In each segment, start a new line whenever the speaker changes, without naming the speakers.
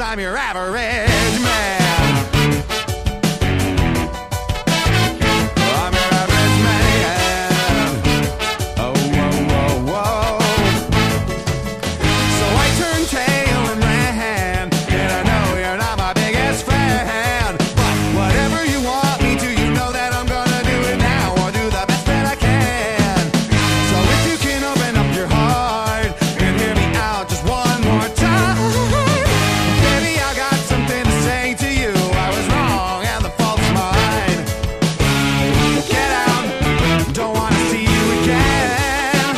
I'm your average man. I'm your average man. Oh, whoa, whoa, whoa. So I turned tail and ran, and I know you're not my biggest fan. But whatever you want me to, you know that I'm gonna do it now. I'll do the best that I can. So if you can open up your heart and hear me out just one more time, baby, I got something to say to you. I was wrong and the fault's mine. Get out, don't wanna see you again.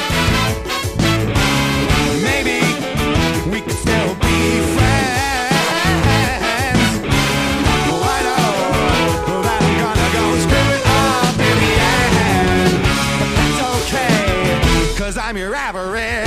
Maybe we could still be friends. Oh, I know that I'm gonna go screw it up in the end, but that's okay, 'cause I'm your average